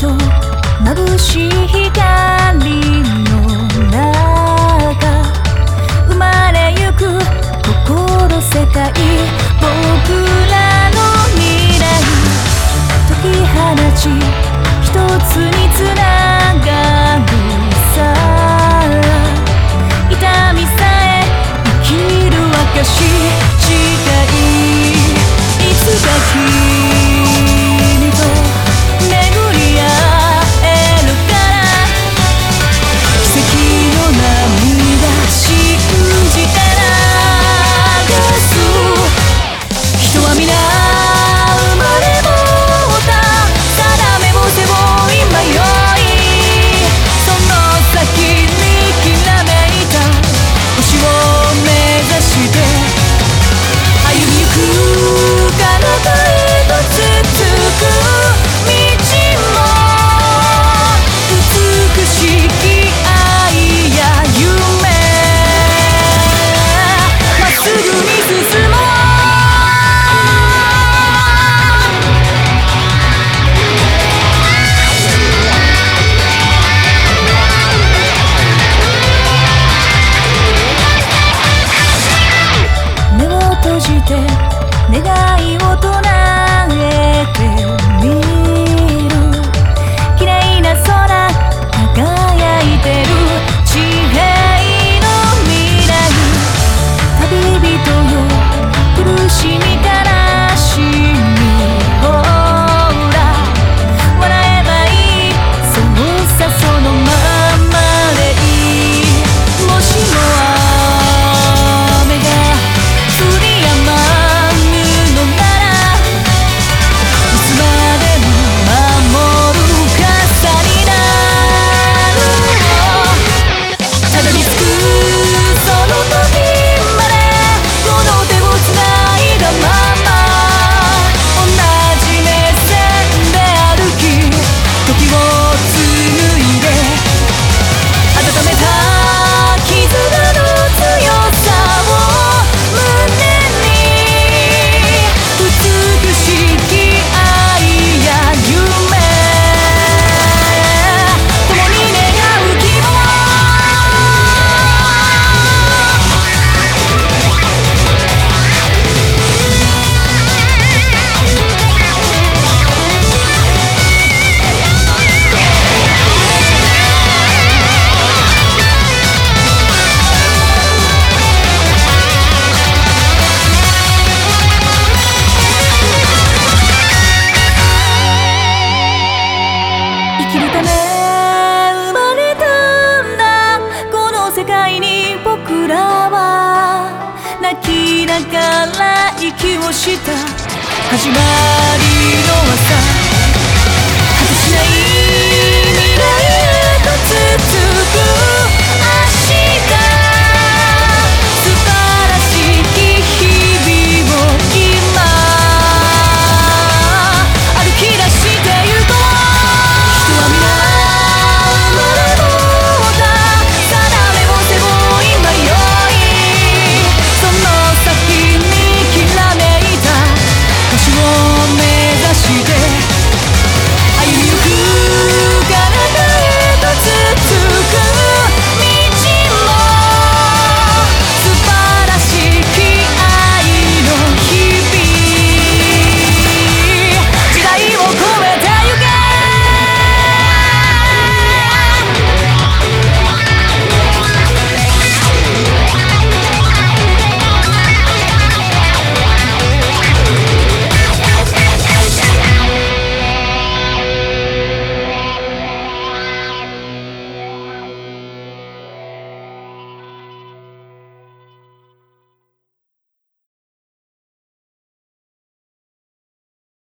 と眩しい光の中生まれゆく心世界僕らの未来解き放ち一つにつながるさ痛みさえ生きる証近いいつか君と巡り合えるから奇跡の涙信じて流す人は皆生まれ持った定めを背負い迷いその先にきらめいた星を目指して歩みゆく彼方へと続く道も美しき愛や夢まっすぐに進もう目を閉じて願いを唱えてみる綺麗な空輝いてる地平の未来旅人よ苦しみ悲しみほら笑えばいいそうさそのままでいいもしも雨が降り止まぬのならいつまでも守る傘になるたどり着くその時までこの手をつないだまま同じ目線で歩き時を紡いで温めた絆の強さを胸に美しき愛や夢共に願う希望生きるため生まれたんだこの世界に僕らは泣きながら息をした始まりの朝